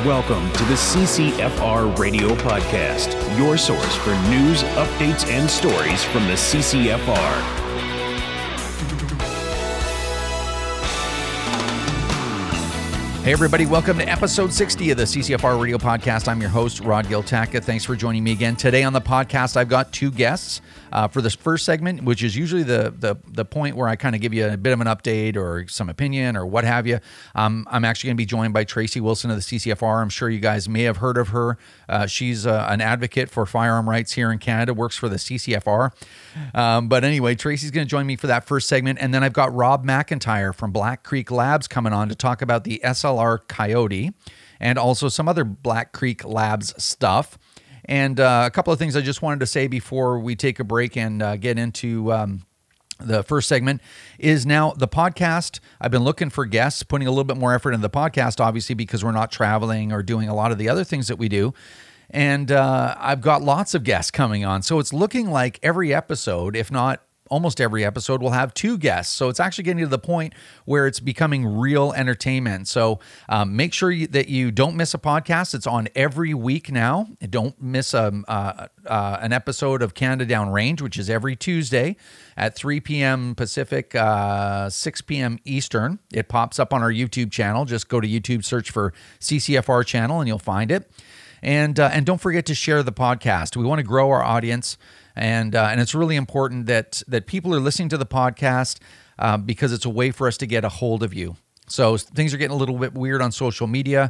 Welcome to the CCFR Radio Podcast, your source for news, updates, and stories from the CCFR. Hey everybody, welcome to episode 60 of the CCFR Radio Podcast. I'm your host, Rod Giltaca. Thanks for joining me again. Today on the podcast, I've got two guests for this first segment, which is usually the point where I kind of give you a bit of an update or some opinion or what have you. I'm actually going to be joined by Tracy Wilson of the CCFR. I'm sure you guys may have heard of her. She's an advocate for firearm rights here in Canada, works for the CCFR. But anyway, Tracy's going to join me for that first segment. And then I've got Rob McIntyre from Black Creek Labs coming on to talk about the SLR Coyote and also some other Black Creek Labs stuff. And a couple of things I just wanted to say before we take a break and get into the first segment is now the podcast. I've been looking for guests, putting a little bit more effort into the podcast, obviously, because we're not traveling or doing a lot of the other things that we do. And I've got lots of guests coming on. So it's looking like every episode, if not almost every episode, will have two guests. So it's actually getting to the point where it's becoming real entertainment. So make sure that you don't miss a podcast. It's on every week now. Don't miss an episode of Canada Downrange, which is every Tuesday at 3 p.m. Pacific, 6 p.m. Eastern. It pops up on our YouTube channel. Just go to YouTube, search for CCFR channel, and you'll find it. And don't forget to share the podcast. We want to grow our audience. And it's really important that people are listening to the podcast because it's a way for us to get a hold of you. So things are getting a little bit weird on social media.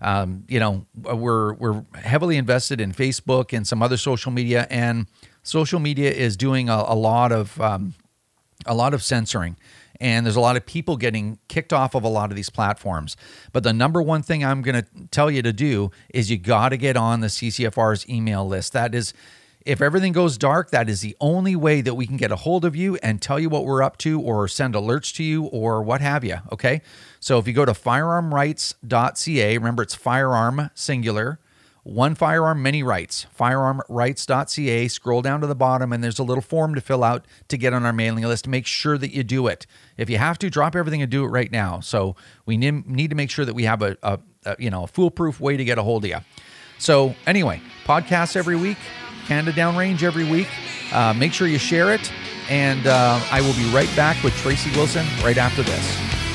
We're heavily invested in Facebook and some other social media, and social media is doing a lot of censoring. And there's a lot of people getting kicked off of a lot of these platforms. But the number one thing I'm going to tell you to do is you got to get on the CCFR's email list. That is, if everything goes dark, that is the only way that we can get a hold of you and tell you what we're up to or send alerts to you or what have you, okay? So if you go to firearmrights.ca, remember it's firearm singular, one firearm, many rights, firearmrights.ca, scroll down to the bottom and there's a little form to fill out to get on our mailing list. Make sure that you do it. If you have to, drop everything and do it right now. So we need to make sure that we have a foolproof way to get a hold of you. So anyway, podcasts every week. Canada Downrange every week. Make sure you share it, and I will be right back with Tracy Wilson right after this.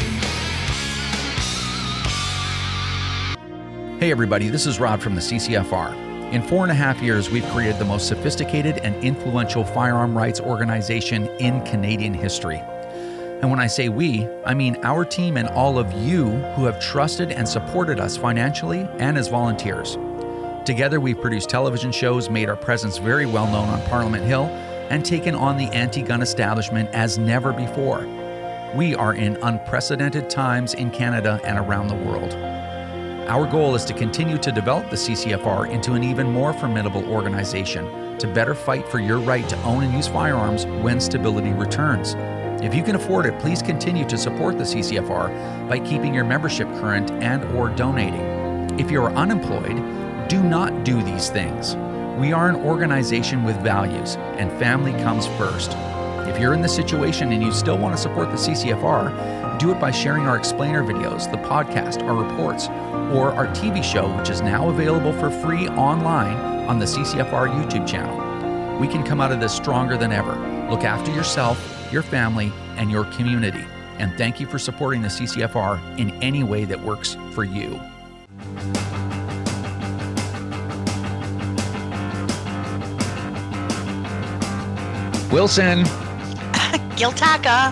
Hey everybody, this is Rod from the CCFR. In 4.5 years, we've created the most sophisticated and influential firearm rights organization in Canadian history. And when I say we, I mean our team and all of you who have trusted and supported us financially and as volunteers. Together, we've produced television shows, made our presence very well known on Parliament Hill, and taken on the anti-gun establishment as never before. We are in unprecedented times in Canada and around the world. Our goal is to continue to develop the CCFR into an even more formidable organization to better fight for your right to own and use firearms when stability returns. If you can afford it, please continue to support the CCFR by keeping your membership current and or donating. If you are unemployed, do not do these things. We are an organization with values, and family comes first. If you're in this situation and you still want to support the CCFR, do it by sharing our explainer videos, the podcast, our reports, or our TV show, which is now available for free online on the CCFR YouTube channel. We can come out of this stronger than ever. Look after yourself, your family, and your community. And thank you for supporting the CCFR in any way that works for you. Wilson. Giltaca.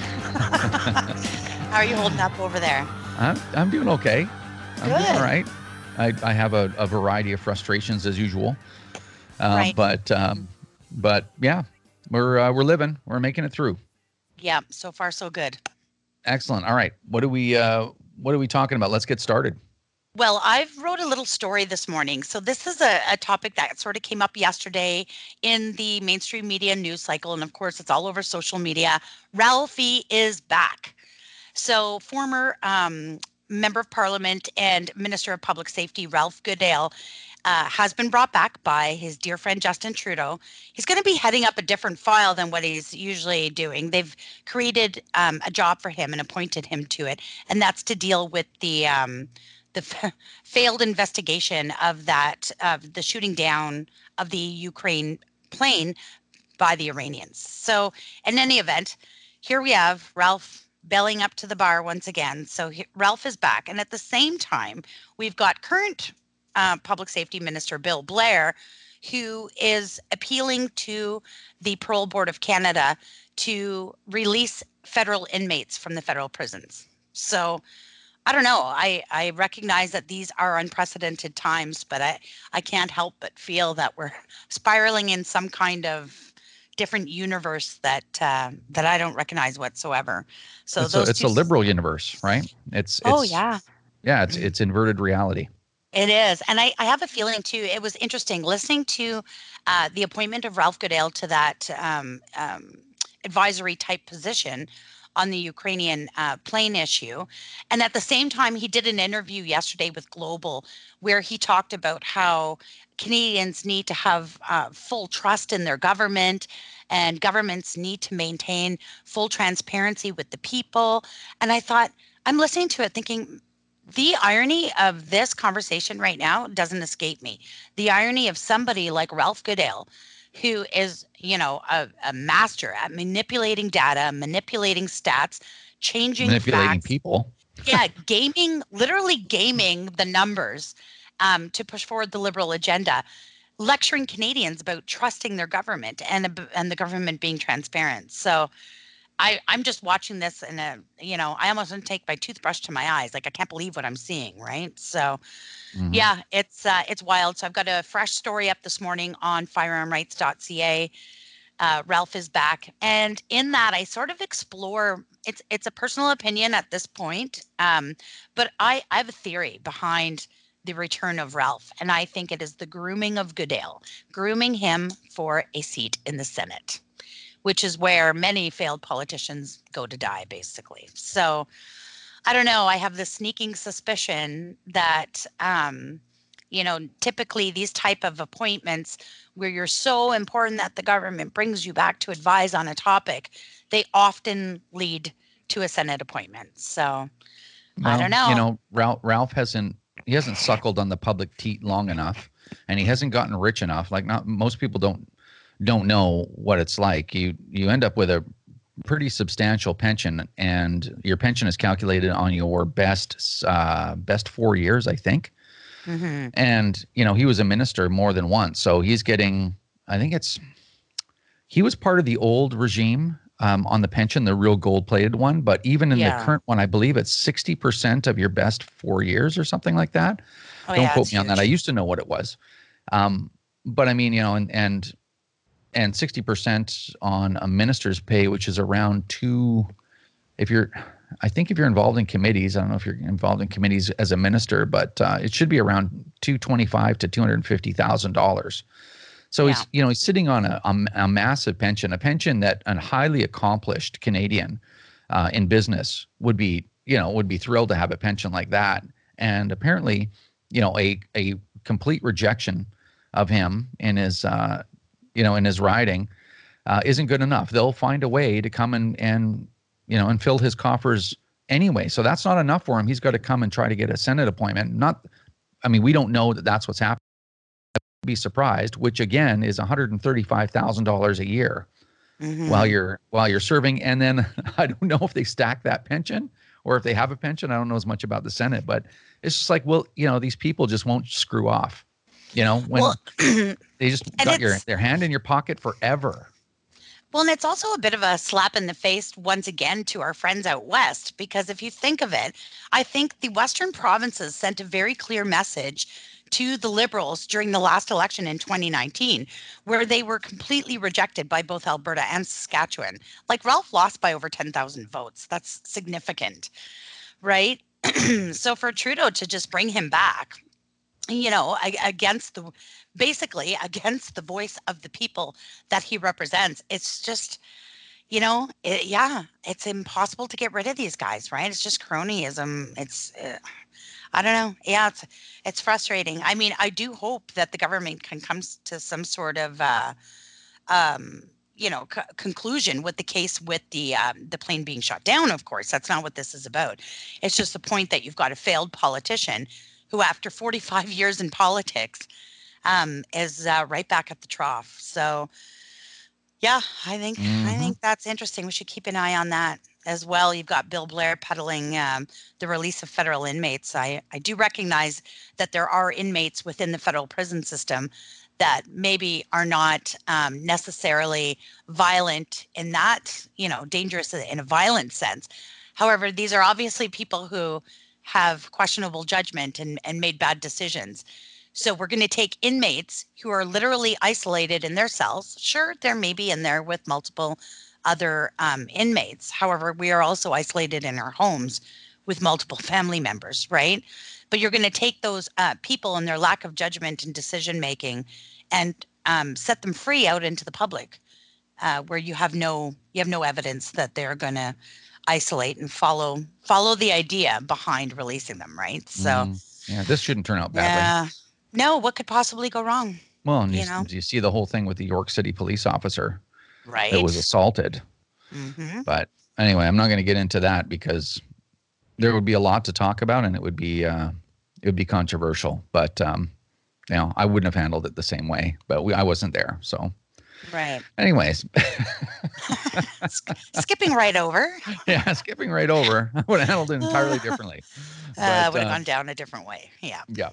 How are you holding up over there? I'm doing okay. I'm Good. doing all right. I have a variety of frustrations as usual. Right. But yeah, we're living. We're making it through. Yeah, so far so good. Excellent. All right. What are we talking about? Let's get started. Well, I've wrote a little story this morning. So this is a topic that sort of came up yesterday in the mainstream media news cycle. And of course, it's all over social media. Ralphie is back. So former Member of Parliament and Minister of Public Safety, Ralph Goodale, has been brought back by his dear friend, Justin Trudeau. He's going to be heading up a different file than what he's usually doing. They've created a job for him and appointed him to it. And that's to deal with the failed investigation of the shooting down of the Ukraine plane by the Iranians. So, in any event, here we have Ralph belling up to the bar once again. So, Ralph is back. And at the same time, we've got current Public Safety Minister Bill Blair, who is appealing to the Parole Board of Canada to release federal inmates from the federal prisons. So, I don't know. I recognize that these are unprecedented times, but I can't help but feel that we're spiraling in some kind of different universe that I don't recognize whatsoever. So It's a, those it's two. a liberal universe, right? It's Oh it's yeah, yeah, it's inverted reality. it is. And I have a feeling too. It was interesting listening to the appointment of Ralph Goodale to that advisory type position on the Ukrainian plane issue. And at the same time, he did an interview yesterday with Global where he talked about how Canadians need to have full trust in their government and governments need to maintain full transparency with the people. And I thought, I'm listening to it thinking, the irony of this conversation right now doesn't escape me. The irony of somebody like Ralph Goodale, who is, a master at manipulating data, manipulating stats, changing Manipulating facts. people. Yeah, literally gaming the numbers to push forward the liberal agenda, lecturing Canadians about trusting their government and the government being transparent. So I'm just watching this and I almost want to take my toothbrush to my eyes. Like I can't believe what I'm seeing, right? So Mhm. yeah, it's wild. So I've got a fresh story up this morning on firearmrights.ca. Ralph is back, and in that I sort of explore. It's a personal opinion at this point, but I have a theory behind the return of Ralph, and I think it is the grooming of Goodale, grooming him for a seat in the Senate, which is where many failed politicians go to die, basically. So I don't know. I have this sneaking suspicion that, typically these type of appointments where you're so important that the government brings you back to advise on a topic, they often lead to a Senate appointment. So I don't Well, know. Ralph hasn't suckled on the public teat long enough, and he hasn't gotten rich enough. Like not most people don't know what it's like. You end up with a pretty substantial pension, and your pension is calculated on your best 4 years, I think. Hmm. And he was a minister more than once, so he's getting. I think he was part of the old regime on the pension, the real gold-plated one. But even in the Yeah. current one, I believe it's 60% of your best 4 years or something like that. Oh, Don't yeah, it's quote me on that. I huge. used to know what it was, but I mean, and 60% on a minister's pay, which is around if you're, I think if you're involved in committees, I don't know if you're involved in committees as a minister, but it should be around $225,000 to $250,000. So Yeah. he's sitting on a massive pension, a pension that a highly accomplished Canadian in business would be thrilled to have a pension like that. And apparently, a complete rejection of him in his riding isn't good enough. They'll find a way to come and fill his coffers anyway. So that's not enough for him. He's got to come and try to get a Senate appointment. We don't know that that's what's happening. Be surprised, which again is $135,000 a year while Hmm. you're serving. And then I don't know if they stack that pension or if they have a pension. I don't know as much about the Senate, but it's just like, well, these people just won't screw off. Well, When and they just got their hand in your pocket forever. and it's also a bit of a slap in the face once again to our friends out west, because if you think of it, I think the Western provinces sent a very clear message to the Liberals during the last election in 2019, where they were completely rejected by both Alberta and Saskatchewan. Like Ralph lost by over 10,000 votes. That's significant, right? So for Trudeau to just bring him back, against basically against the voice of the people that he represents, it's just, yeah, it's impossible to get rid of these guys, right? It's just cronyism. I don't know. Yeah, it's frustrating. I mean, I do hope that the government can come to some sort of um conclusion with the case with the plane being shot down. Of course, that's not what this is about. It's just the point that you've got a failed politician who, after 45 years in politics, is right back at the trough. So, yeah, I think that's interesting. We should keep an eye on that as well. You've got Bill Blair peddling the release of federal inmates. I do recognize that there are inmates within the federal prison system that maybe are not necessarily violent in that, dangerous in a violent sense. However, these are obviously people who have questionable judgment and made bad decisions. So we're going to take inmates who are literally isolated in their cells. Sure, they're maybe in there with multiple other inmates. However, we are also isolated in our homes with multiple family members, right? But you're going to take those people and their lack of judgment and decision making and set them free out into the public, where you have no evidence that they're going to isolate and follow the idea behind releasing them, right? So yeah, this shouldn't turn out badly. Yeah. No, what could possibly go wrong? Well, and you see the whole thing with the York City police officer right, that was assaulted. But anyway, I'm not going to get into that because there would be a lot to talk about, and it would be controversial. But I wouldn't have handled it the same way. But I wasn't there, so. Right. Anyways. Skipping right over. Yeah, skipping right over. I would have handled it entirely differently. Would have gone down a different way. Yeah. Yeah.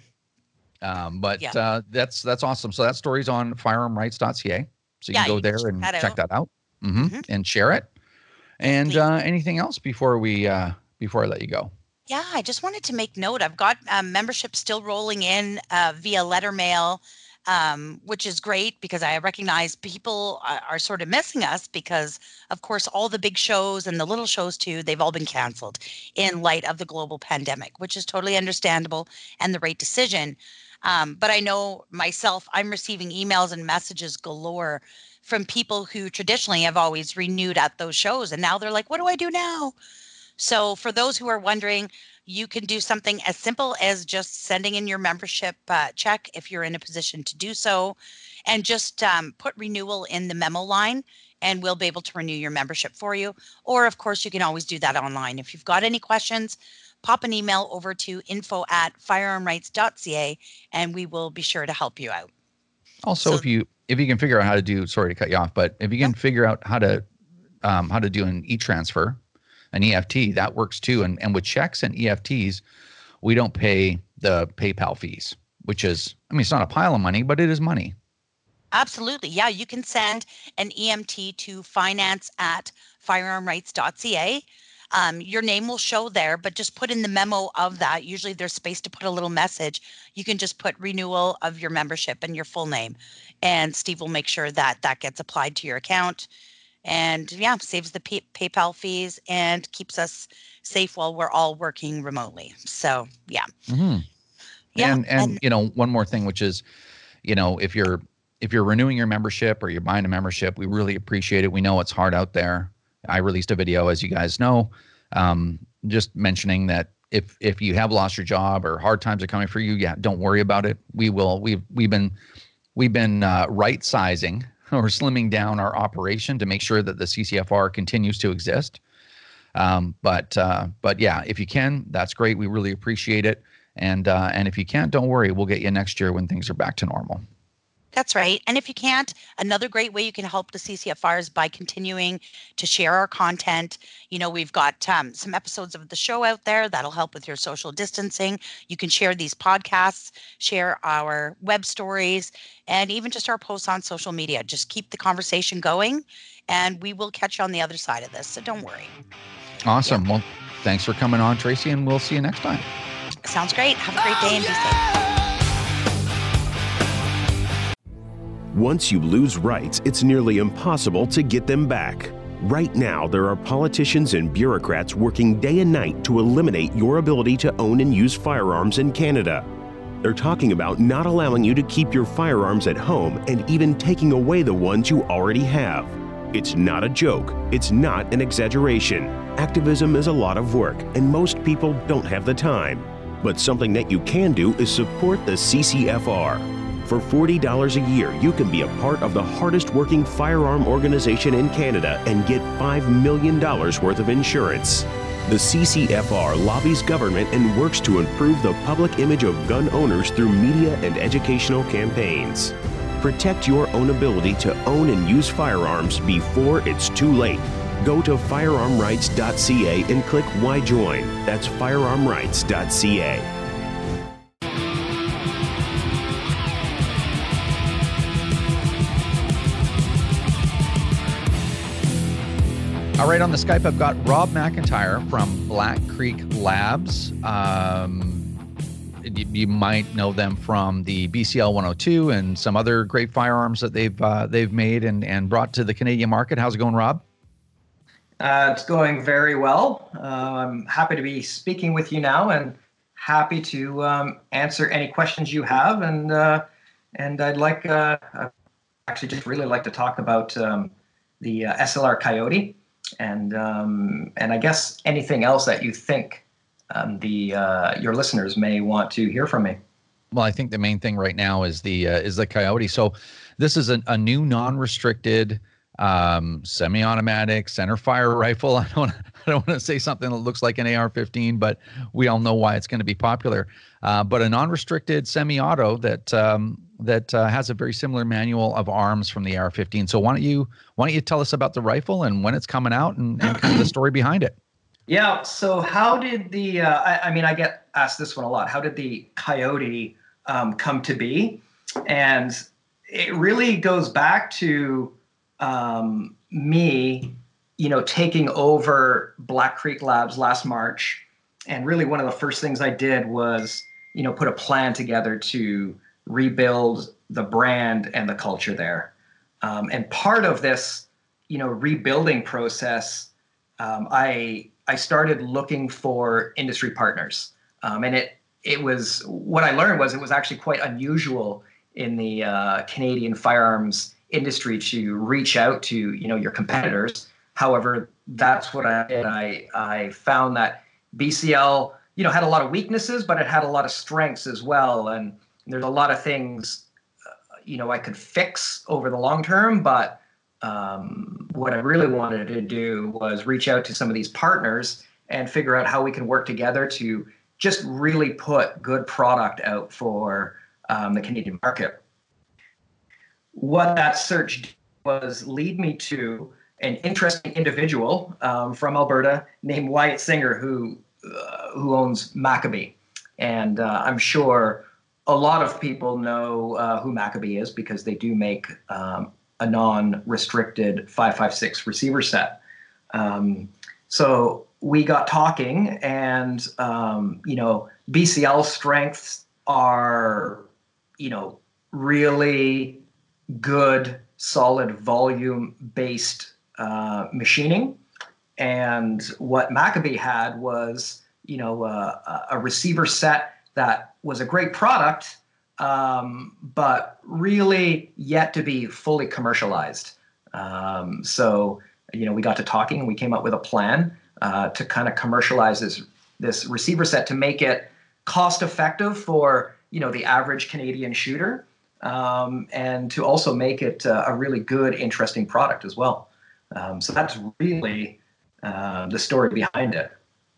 That's awesome. So that story's on firearmrights.ca. So you can go there and check that out and share it. And anything else before I let you go? Yeah, I just wanted to make note. I've got membership still rolling in via letter mail, which is great because I recognize people are sort of missing us because, of course, all the big shows and the little shows too, they've all been canceled in light of the global pandemic, which is totally understandable and the right decision. But I know myself, I'm receiving emails and messages galore from people who traditionally have always renewed at those shows. And now they're like, what do I do now? So for those who are wondering, you can do something as simple as just sending in your membership check if you're in a position to do so, and just put renewal in the memo line, and we'll be able to renew your membership for you. Or, of course, you can always do that online. If you've got any questions, pop an email over to info@firearmrights.ca, and we will be sure to help you out. Also, if you can figure out how to do, sorry to cut you off, but if you can figure out how to do an e-transfer, an EFT, that works too. And with checks and EFTs, we don't pay the PayPal fees, which is, it's not a pile of money, but it is money. Absolutely. Yeah, you can send an EMT to finance@firearmrights.ca. Your name will show there, but just put in the memo of that. Usually there's space to put a little message. You can just put renewal of your membership and your full name. And Steve will make sure that that gets applied to your account. And saves the PayPal fees and keeps us safe while we're all working remotely. So, yeah. And one more thing, which is, if you're renewing your membership or you're buying a membership, we really appreciate it. We know it's hard out there. I released a video, as you guys know, just mentioning that if you have lost your job or hard times are coming for you, don't worry about it. We've been right sizing or slimming down our operation to make sure that the CCFR continues to exist. But if you can, that's great. We really appreciate it. And if you can't, don't worry. We'll get you next year when things are back to normal. That's right. And if you can't, another great way you can help the CCFR is by continuing to share our content. We've got some episodes of the show out there that'll help with your social distancing. You can share these podcasts, share our web stories, and even just our posts on social media. Just keep the conversation going, and we will catch you on the other side of this. So don't worry. Awesome. Yeah. Well, thanks for coming on, Tracy, and we'll see you next time. Sounds great. Have a great day and be safe. Once you lose rights, it's nearly impossible to get them back. Right now, there are politicians and bureaucrats working day and night to eliminate your ability to own and use firearms in Canada. They're talking about not allowing you to keep your firearms at home and even taking away the ones you already have. It's not a joke. It's not an exaggeration. Activism is a lot of work, and most people don't have the time. But something that you can do is support the CCFR. For $40 a year, you can be a part of the hardest working firearm organization in Canada and get $5 million worth of insurance. The CCFR lobbies government and works to improve the public image of gun owners through media and educational campaigns. Protect your own ability to own and use firearms before it's too late. Go to firearmrights.ca and click Why Join. That's firearmrights.ca. All right, on the Skype, I've got Rob McIntyre from Black Creek Labs. You might know them from the BCL 102 and some other great firearms that they've made and brought to the Canadian market. How's it going, Rob? It's going very well. I'm happy to be speaking with you now and happy to answer any questions you have. And I'd like actually just really like to talk about the SLR Coyote. And I guess anything else that you think your listeners may want to hear from me. Well, I think the main thing right now is the Coyote. So this is a new non-restricted semi-automatic center fire rifle. I don't want to say something that looks like an AR-15, but we all know why it's going to be popular. But a non-restricted semi-auto that has a very similar manual of arms from the AR-15. So why don't you tell us about the rifle and when it's coming out and kind of the story behind it? Yeah. So how did the I get asked this one a lot. How did the Coyote come to be? And it really goes back to me, taking over Black Creek Labs last March. And really one of the first things I did was, put a plan together to rebuild the brand and the culture there. And part of this, rebuilding process, I started looking for industry partners. And it was, what I learned was it was actually quite unusual in the Canadian firearms industry to reach out to, your competitors. However, that's what I did. I found that BCL, had a lot of weaknesses, but it had a lot of strengths as well. And there's a lot of things, I could fix over the long term, but what I really wanted to do was reach out to some of these partners and figure out how we can work together to just really put good product out for the Canadian market. What that search did was lead me to an interesting individual from Alberta named Wyatt Singer, who owns Maccabee. And I'm sure a lot of people know who Maccabee is because they do make a non-restricted 5.56 receiver set. So we got talking, and BCL strengths are, really good, solid volume-based machining. And what Maccabee had was, a receiver set that was a great product, but really yet to be fully commercialized. So, we got to talking and we came up with a plan to kind of commercialize this receiver set to make it cost effective for, the average Canadian shooter, and to also make it a really good, interesting product as well. So that's really the story behind it.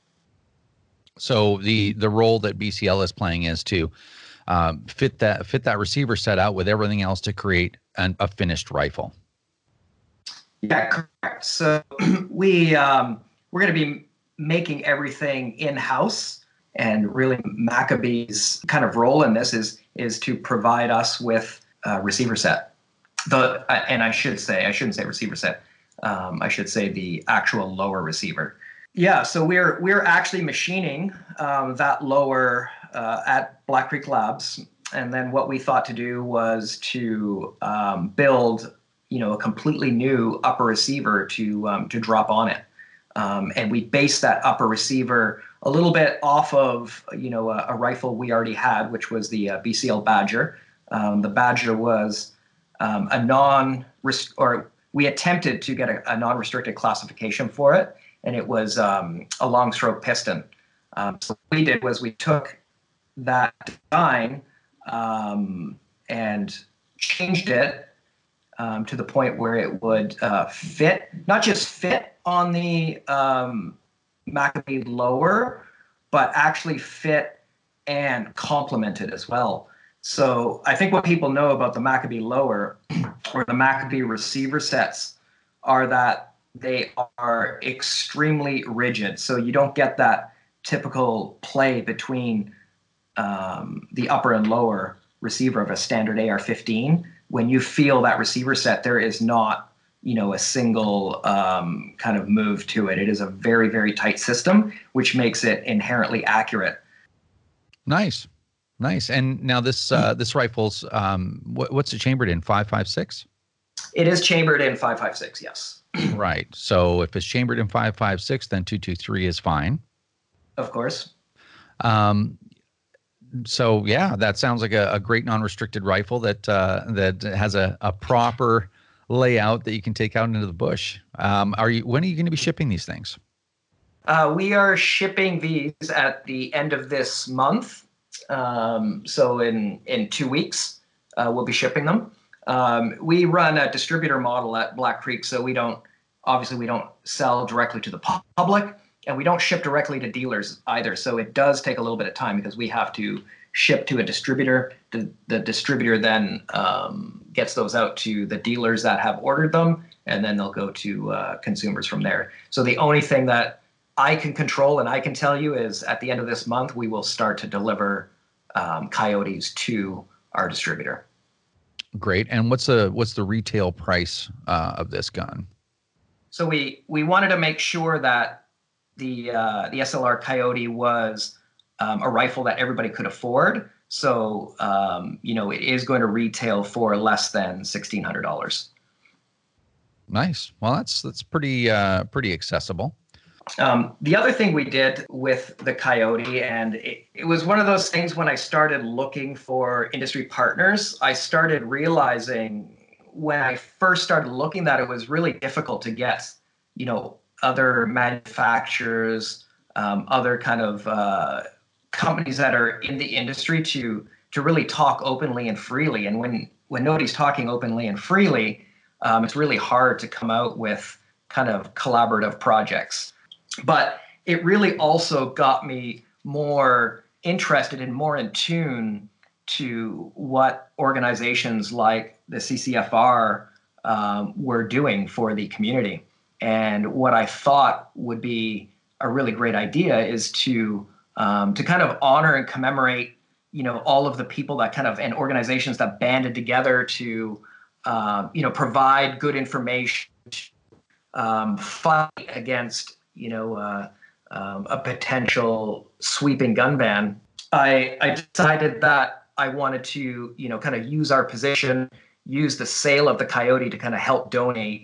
So the role that BCL is playing is to fit that receiver set out with everything else to create a finished rifle. Yeah, correct. So we're going to be making everything in-house, and really Maccabee's kind of role in this is to provide us with a receiver set. And I shouldn't say receiver set. I should say the actual lower receiver. Yeah, so we're actually machining that lower at Black Creek Labs, and then what we thought to do was to build, a completely new upper receiver to drop on it, and we based that upper receiver a little bit off of a rifle we already had, which was the BCL Badger. The Badger was we attempted to get a non-restricted classification for it, and it was a long stroke piston. So what we did was we took that design and changed it to the point where it would fit, not just fit on the Maccabee lower, but actually fit and complement it as well. So I think what people know about the Maccabee lower or the Maccabee receiver sets are that they are extremely rigid. So you don't get that typical play between the upper and lower receiver of a standard AR-15. When you feel that receiver set, there is not, a single kind of move to it. It is a very, very tight system, which makes it inherently accurate. Nice. And now this rifle's what's it chambered in? 5.56? It is chambered in 5.56. Yes. Right. So if it's chambered in 5.56, then 223 is fine. Of course. So yeah, that sounds like a great non-restricted rifle that has a proper layout that you can take out into the bush. When are you going to be shipping these things? We are shipping these at the end of this month. So in 2 weeks, we'll be shipping them. We run a distributor model at Black Creek, so we don't sell directly to the public, and we don't ship directly to dealers either. So it does take a little bit of time because we have to ship to a distributor. The distributor then gets those out to the dealers that have ordered them, and then they'll go to consumers from there. So the only thing that I can control and I can tell you is at the end of this month, we will start to deliver Coyotes to our distributor. Great. And what's the retail price of this gun? So we wanted to make sure that the SLR Coyote was a rifle that everybody could afford. So it is going to retail for less than $1,600. Nice. Well, that's pretty accessible. The other thing we did with the Coyote, and it was one of those things when I started looking for industry partners, I started realizing when I first started looking that it was really difficult to get, other manufacturers, other kind of companies that are in the industry to really talk openly and freely. And when nobody's talking openly and freely, it's really hard to come out with kind of collaborative projects. But it really also got me more interested and more in tune to what organizations like the CCFR were doing for the community. And what I thought would be a really great idea is to kind of honor and commemorate, all of the people that kind of and organizations that banded together to, provide good information, fight against a potential sweeping gun ban. I decided that I wanted to, kind of use our position, use the sale of the Coyote to kind of help donate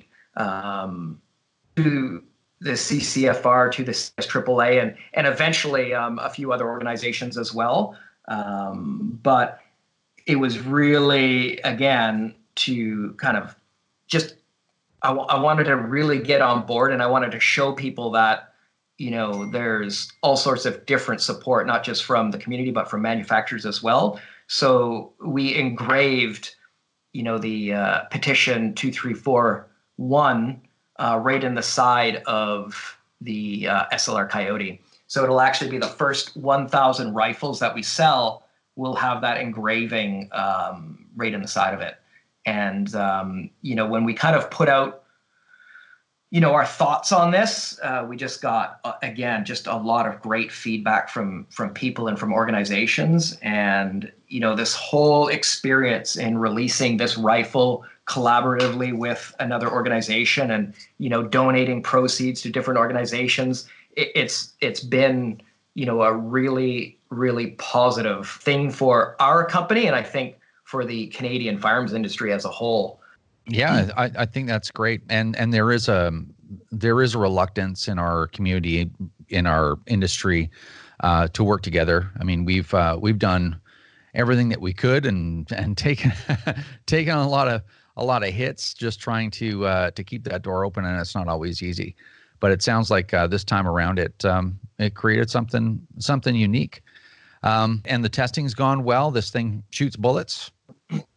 to the CCFR, to the AAA, and eventually a few other organizations as well. But it was really, again, to kind of just I wanted to really get on board, and I wanted to show people that, there's all sorts of different support, not just from the community, but from manufacturers as well. So we engraved, the petition 2341 right in the side of the SLR Coyote. So it'll actually be the first 1,000 rifles that we sell will have that engraving right in the side of it. And, when we kind of put out, our thoughts on this, we just got, again, just a lot of great feedback from people and from organizations. And, this whole experience in releasing this rifle collaboratively with another organization and, donating proceeds to different organizations, it's been, a really, really positive thing for our company. And I think for the Canadian firearms industry as a whole. Yeah, I think that's great. And there is a reluctance in our community, in our industry, to work together. I mean, we've done everything that we could and taken a lot of hits just trying to keep that door open, and it's not always easy. But it sounds like this time around it created something unique. And the testing's gone well. This thing shoots bullets.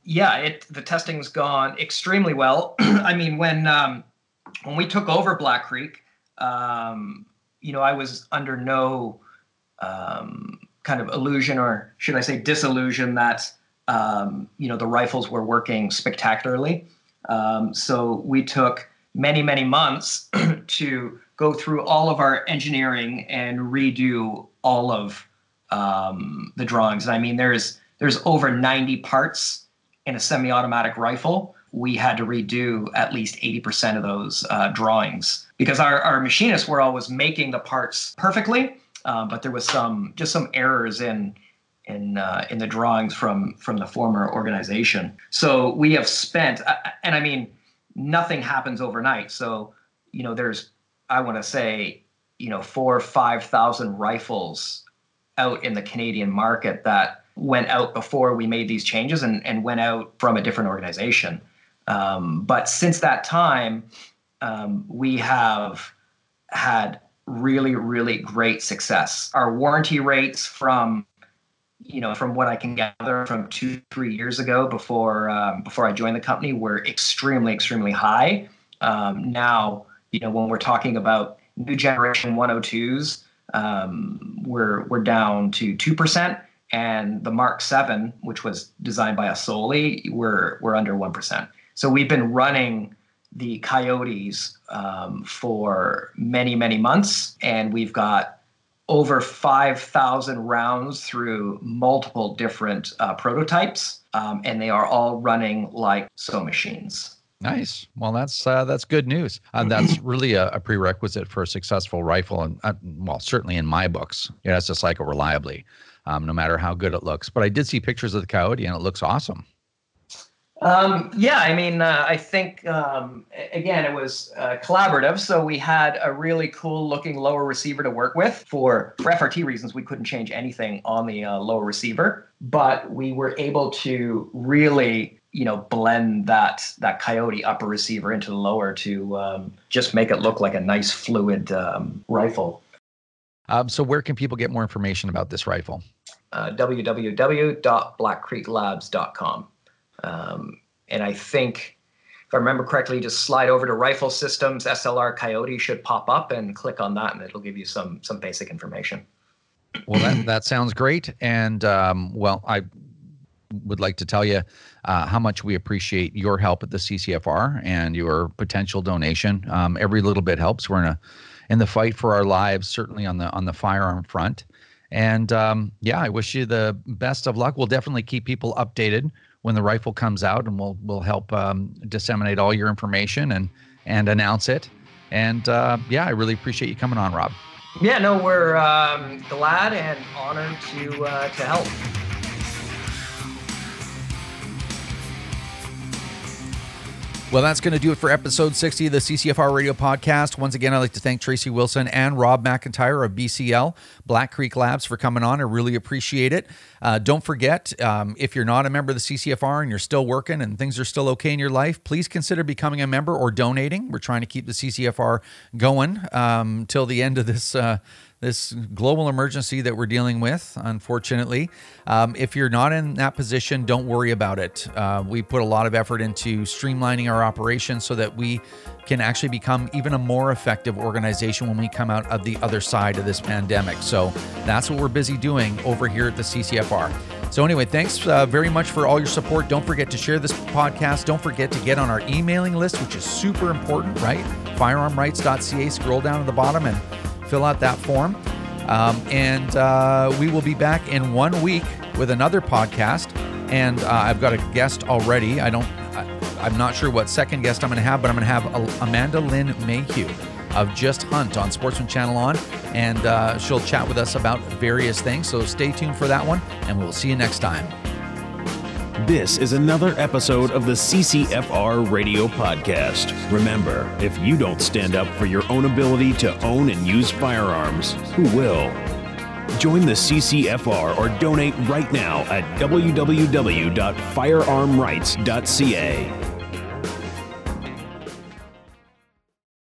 The testing's gone extremely well. I mean, when we took over Black Creek, I was under no kind of illusion, or should I say disillusion, that the rifles were working spectacularly. So we took many, many months to go through all of our engineering and redo all of the drawings. And I mean, there's over 90 parts in a semi-automatic rifle. We had to redo at least 80% of those drawings, because our machinists were always making the parts perfectly, but there was some errors in the drawings from the former organization. So we have spent, and I mean, nothing happens overnight. So, there's, I want to say, 4,000 or 5,000 rifles out in the Canadian market that went out before we made these changes and went out from a different organization. But since that time, we have had really, really great success. Our warranty rates from what I can gather from 2-3 years ago before I joined the company were extremely, extremely high. Now, when we're talking about new generation 102s, we're down to 2%, and the Mark 7, which was designed by us solely, we're under 1%. So we've been running the Coyotes for many, many months, and we've got over 5,000 rounds through multiple different prototypes, and they are all running like so machines. Nice. Well, that's good news. That's really a prerequisite for a successful rifle, and certainly in my books, it has to cycle reliably, no matter how good it looks. But I did see pictures of the Coyote, and it looks awesome. I think, again, it was collaborative. So we had a really cool looking lower receiver to work with. For FRT reasons, we couldn't change anything on the lower receiver, but we were able to really, blend that Coyote upper receiver into the lower to just make it look like a nice fluid rifle. So where can people get more information about this rifle? www.blackcreeklabs.com. And I think, if I remember correctly, just slide over to Rifle Systems, SLR Coyote should pop up, and click on that, and it'll give you some basic information. Well, that sounds great. And, I would like to tell you how much we appreciate your help at the CCFR and your potential donation. Every little bit helps. We're in the fight for our lives, certainly on the firearm front. And I wish you the best of luck. We'll definitely keep people updated when the rifle comes out, and we'll help disseminate all your information and announce it. And I really appreciate you coming on, Rob. Yeah, no, we're glad and honored to help. Well, that's going to do it for episode 60 of the CCFR Radio Podcast. Once again, I'd like to thank Tracy Wilson and Rob McIntyre of BCL, Black Creek Labs, for coming on. I really appreciate it. Don't forget, if you're not a member of the CCFR and you're still working and things are still okay in your life, please consider becoming a member or donating. We're trying to keep the CCFR going till the end of this global emergency that we're dealing with, unfortunately. If you're not in that position, don't worry about it. We put a lot of effort into streamlining our operations so that we can actually become even a more effective organization when we come out of the other side of this pandemic. So that's what we're busy doing over here at the CCFR. So anyway, thanks very much for all your support. Don't forget to share this podcast. Don't forget to get on our emailing list, which is super important, right? Firearmrights.ca. Scroll down to the bottom and fill out that form. And we will be back in 1 week with another podcast. And I've got a guest already. I'm not sure what second guest I'm going to have, but I'm going to have Amanda Lynn Mayhew of Just Hunt on Sportsman Channel On. And she'll chat with us about various things. So stay tuned for that one, and we'll see you next time. This is another episode of the CCFR Radio Podcast. Remember, if you don't stand up for your own ability to own and use firearms, who will? Join the CCFR or donate right now at www.firearmrights.ca.